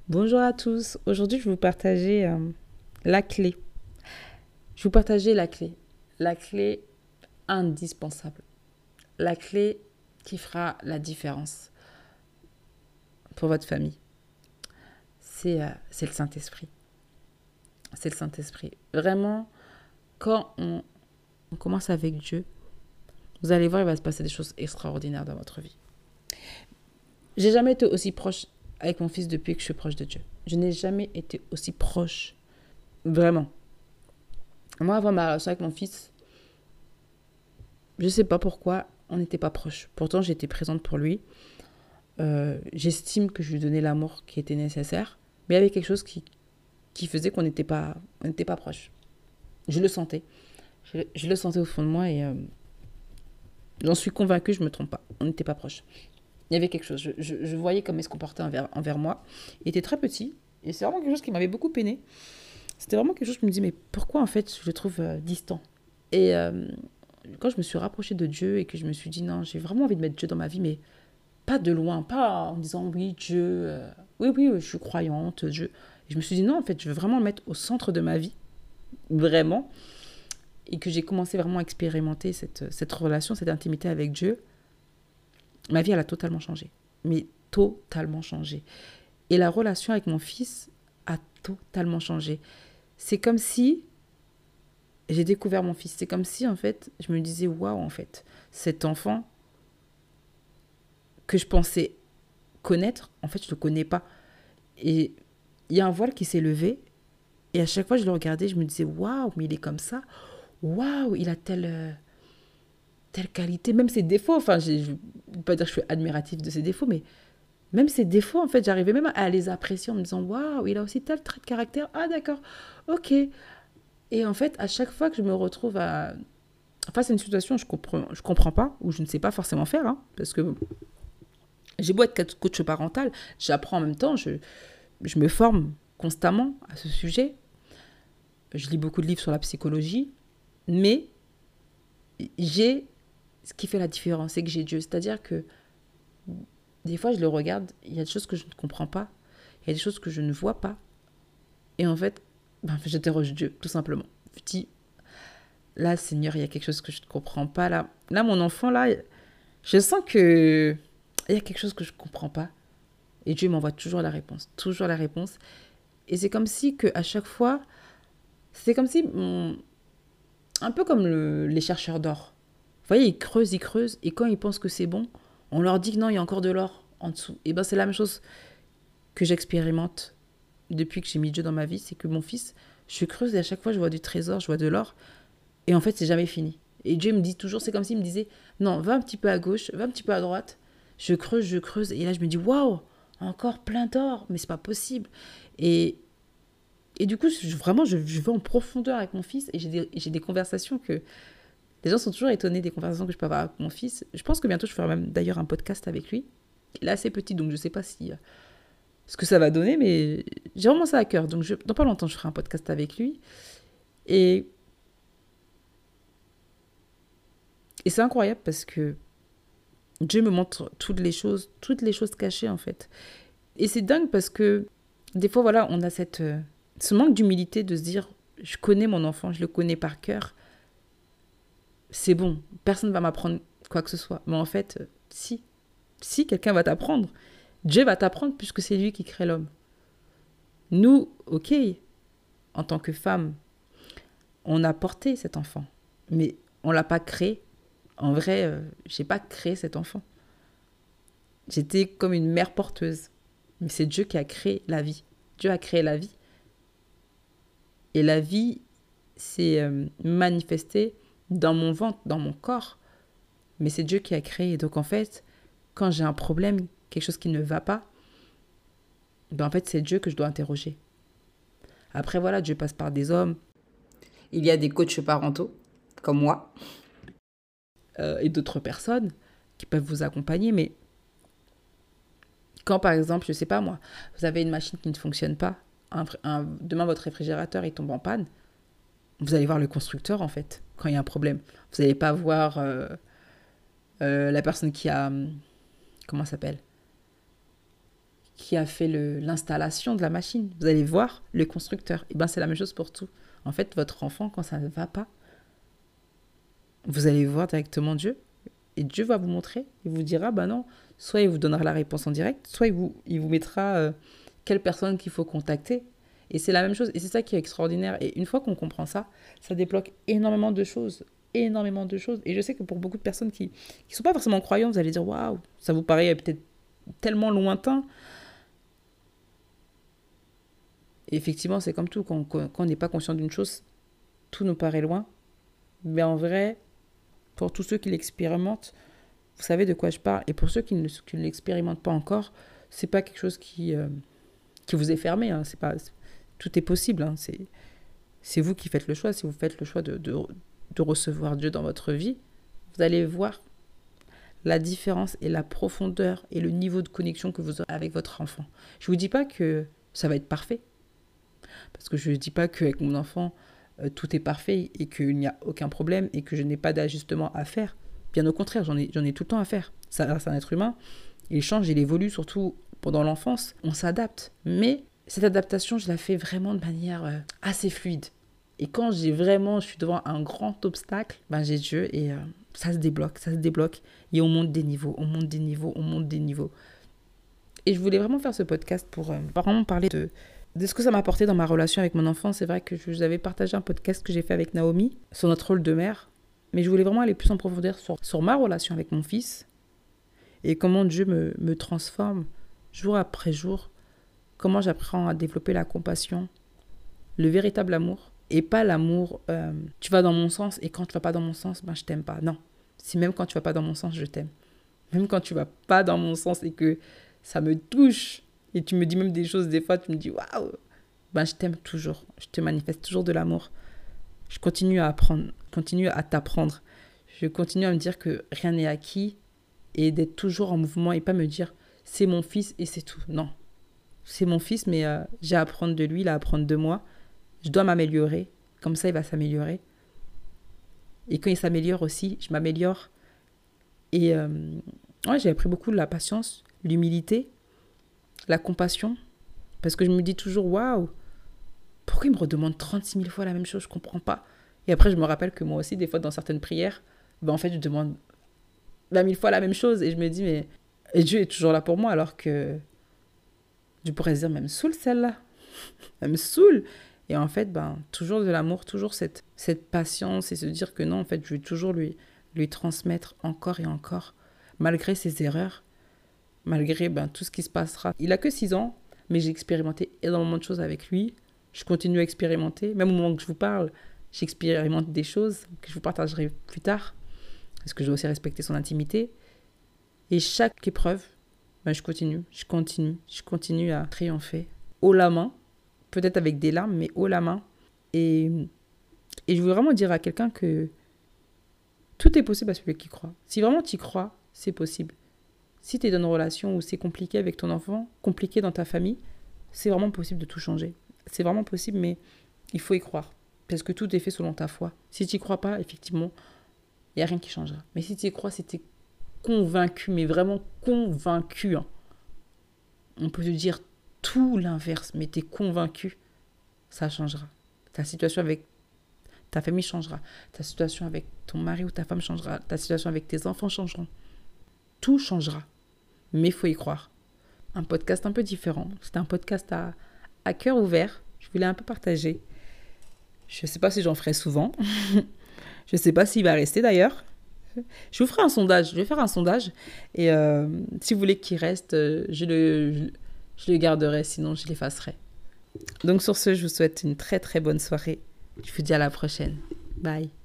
Bonjour à tous. Aujourd'hui, je vais vous partager la clé. Je vais vous partager la clé. La clé indispensable. La clé qui fera la différence pour votre famille. C'est le Saint-Esprit. C'est le Saint-Esprit. Vraiment, quand on commence avec Dieu, vous allez voir, il va se passer des choses extraordinaires dans votre vie. J'ai jamais été aussi proche avec mon fils depuis que je suis proche de Dieu. Je n'ai jamais été aussi proche. Vraiment. Moi, avant ma relation avec mon fils, je ne sais pas pourquoi on n'était pas proches. Pourtant, j'étais présente pour lui. J'estime que je lui donnais l'amour qui était nécessaire. Mais il y avait quelque chose qui faisait qu'on n'était pas proches. Je le sentais. Je le sentais au fond de moi et j'en suis convaincue, je ne me trompe pas. On n'était pas proches. Il y avait quelque chose. Je voyais comment il se comportait envers moi. Il était très petit et c'est vraiment quelque chose qui m'avait beaucoup peiné. C'était vraiment quelque chose que je me disais, mais pourquoi en fait je le trouve distant. Et quand je me suis rapprochée de Dieu et que je me suis dit, non, j'ai vraiment envie de mettre Dieu dans ma vie, mais pas de loin, pas en disant, oui, Dieu, oui, je suis croyante, Dieu. Et je me suis dit, non, en fait, je veux vraiment le mettre au centre de ma vie, vraiment. Et que j'ai commencé vraiment à expérimenter cette relation, cette intimité avec Dieu. Ma vie, elle a totalement changé. Mais totalement changé. Et la relation avec mon fils a totalement changé. C'est comme si j'ai découvert mon fils. C'est comme si, en fait, je me disais, waouh, en fait, cet enfant que je pensais connaître, en fait, je ne le connais pas. Et il y a un voile qui s'est levé. Et à chaque fois, je le regardais, je me disais, waouh, mais il est comme ça. Waouh, il a telle qualité. Même ses défauts, enfin, je ne veux pas dire que je suis admirative de ses défauts, mais même ses défauts, en fait, j'arrivais même à les apprécier en me disant, waouh, il a aussi tel trait de caractère. Ah, d'accord, ok. Et en fait, à chaque fois que je me retrouve face à une situation où je comprends pas, ou je ne sais pas forcément faire, hein, parce que j'ai beau être coach parental, j'apprends en même temps, je me forme constamment à ce sujet. Je lis beaucoup de livres sur la psychologie, mais j'ai ce qui fait la différence, c'est que j'ai Dieu. C'est-à-dire que des fois, je le regarde, il y a des choses que je ne comprends pas, il y a des choses que je ne vois pas. Et en fait, j'interroge Dieu, tout simplement. Je dis, là, Seigneur, il y a quelque chose que je ne comprends pas. Là, mon enfant, là, je sens que il y a quelque chose que je ne comprends pas. Et Dieu m'envoie toujours la réponse, toujours la réponse. Et c'est comme si que à chaque fois, c'est comme si, un peu comme les chercheurs d'or. Vous voyez, ils creusent, et quand ils pensent que c'est bon, on leur dit que non, il y a encore de l'or en dessous. Et ben c'est la même chose que j'expérimente depuis que j'ai mis Dieu dans ma vie, c'est que mon fils, je creuse et à chaque fois je vois du trésor, je vois de l'or, et en fait c'est jamais fini. Et Dieu me dit toujours, c'est comme s'il me disait, non, va un petit peu à gauche, va un petit peu à droite, je creuse, et là je me dis, waouh, encore plein d'or, mais c'est pas possible. Et du coup, vraiment, je vais en profondeur avec mon fils et j'ai des conversations que les gens sont toujours étonnés des conversations que je peux avoir avec mon fils. Je pense que bientôt, je ferai même d'ailleurs un podcast avec lui. Il est assez petit, donc je ne sais pas si ce que ça va donner, mais j'ai vraiment ça à cœur. Donc, dans pas longtemps, je ferai un podcast avec lui. Et, et c'est incroyable parce que Dieu me montre toutes les choses cachées, en fait. Et c'est dingue parce que des fois, voilà, on a ce manque d'humilité de se dire, je connais mon enfant, je le connais par cœur. C'est bon, personne ne va m'apprendre quoi que ce soit. Mais en fait, si quelqu'un va t'apprendre, Dieu va t'apprendre puisque c'est lui qui crée l'homme. Nous, ok, en tant que femme, on a porté cet enfant, mais on l'a pas créé. En vrai, j'ai pas créé cet enfant. J'étais comme une mère porteuse, mais c'est Dieu qui a créé la vie. Dieu a créé la vie, et la vie s'est manifestée dans mon ventre, dans mon corps, mais c'est Dieu qui a créé. Donc en fait, quand j'ai un problème, quelque chose qui ne va pas, ben en fait, c'est Dieu que je dois interroger. Après, voilà, Dieu passe par des hommes. Il y a des coachs parentaux, comme moi, et d'autres personnes qui peuvent vous accompagner. Mais quand, par exemple, je sais pas moi, vous avez une machine qui ne fonctionne pas, demain votre réfrigérateur il tombe en panne, vous allez voir le constructeur, en fait, quand il y a un problème. Vous n'allez pas voir la personne qui a... comment ça s'appelle, qui a fait l'installation de la machine. Vous allez voir le constructeur. Et bien, c'est la même chose pour tout. En fait, votre enfant, quand ça ne va pas, vous allez voir directement Dieu. Et Dieu va vous montrer. Il vous dira, ben non, soit il vous donnera la réponse en direct, soit il vous mettra quelle personne qu'il faut contacter. Et c'est la même chose. Et c'est ça qui est extraordinaire. Et une fois qu'on comprend ça, ça débloque énormément de choses. Énormément de choses. Et je sais que pour beaucoup de personnes qui ne sont pas forcément croyantes, vous allez dire, waouh, ça vous paraît peut-être tellement lointain. Et effectivement, c'est comme tout. Quand on n'est pas conscient d'une chose, tout nous paraît loin. Mais en vrai, pour tous ceux qui l'expérimentent, vous savez de quoi je parle. Et pour ceux qui ne l'expérimentent pas encore, c'est pas quelque chose qui vous est fermé. Hein. Tout est possible. Hein. C'est vous qui faites le choix. Si vous faites le choix de recevoir Dieu dans votre vie, vous allez voir la différence et la profondeur et le niveau de connexion que vous aurez avec votre enfant. Je ne vous dis pas que ça va être parfait. Parce que je ne dis pas qu'avec mon enfant, tout est parfait et qu'il n'y a aucun problème et que je n'ai pas d'ajustement à faire. Bien au contraire, j'en ai tout le temps à faire. Ça reste un être humain. Il change, il évolue, surtout pendant l'enfance. On s'adapte. Mais cette adaptation, je la fais vraiment de manière assez fluide. Et quand je suis devant un grand obstacle, ben j'ai Dieu et ça se débloque. Et on monte des niveaux. Et je voulais vraiment faire ce podcast pour vraiment parler de ce que ça m'a apporté dans ma relation avec mon enfant. C'est vrai que je vous avais partagé un podcast que j'ai fait avec Naomi sur notre rôle de mère. Mais je voulais vraiment aller plus en profondeur sur ma relation avec mon fils et comment Dieu me transforme jour après jour. Comment j'apprends à développer la compassion, le véritable amour. Et pas l'amour, tu vas dans mon sens et quand tu vas pas dans mon sens, ben je t'aime pas. Non, si même quand tu vas pas dans mon sens, je t'aime. Même quand tu vas pas dans mon sens et que ça me touche et tu me dis même des choses, des fois tu me dis waouh, ben je t'aime toujours. Je te manifeste toujours de l'amour. Je continue à apprendre, à t'apprendre. Je continue à me dire que rien n'est acquis et d'être toujours en mouvement et pas me dire c'est mon fils et c'est tout. Non, c'est mon fils mais j'ai à apprendre de lui, il a à apprendre de moi. Je dois m'améliorer, comme ça il va s'améliorer. Et quand il s'améliore aussi, je m'améliore. Et j'ai appris beaucoup de la patience, l'humilité, la compassion. Parce que je me dis toujours, waouh, pourquoi il me redemande 36 000 fois la même chose, je ne comprends pas. Et après, je me rappelle que moi aussi, des fois, dans certaines prières, en fait, je demande 20 000 fois la même chose. Et je me dis, mais et Dieu est toujours là pour moi, alors que je pourrais se dire, même saoule celle-là. Elle me saoule. Et en fait, toujours de l'amour, toujours cette patience et se dire que non, en fait, je vais toujours lui transmettre encore et encore, malgré ses erreurs, malgré tout ce qui se passera. Il a que 6 ans, mais j'ai expérimenté énormément de choses avec lui. Je continue à expérimenter. Même au moment que je vous parle, j'expérimente des choses que je vous partagerai plus tard, parce que je dois aussi respecter son intimité. Et chaque épreuve, je continue à triompher haut la main. Peut-être avec des larmes, mais haut la main. Et je veux vraiment dire à quelqu'un que tout est possible à celui qui croit. Si vraiment tu y crois, c'est possible. Si tu es dans une relation où c'est compliqué avec ton enfant, compliqué dans ta famille, c'est vraiment possible de tout changer. C'est vraiment possible, mais il faut y croire. Parce que tout est fait selon ta foi. Si tu n'y crois pas, effectivement, il n'y a rien qui changera. Mais si tu y crois, si tu es convaincu, mais vraiment convaincu, on peut te dire tout l'inverse, mais tu es convaincu, ça changera. Ta situation avec ta famille changera. Ta situation avec ton mari ou ta femme changera. Ta situation avec tes enfants changeront. Tout changera. Mais il faut y croire. Un podcast un peu différent. C'était un podcast à cœur ouvert. Je voulais un peu partager. Je ne sais pas si j'en ferai souvent. Je ne sais pas s'il va rester d'ailleurs. Je vous ferai un sondage. Je vais faire un sondage. Et si vous voulez qu'il reste, je le garderai, sinon je l'effacerai. Donc sur ce, je vous souhaite une très très bonne soirée. Je vous dis à la prochaine. Bye.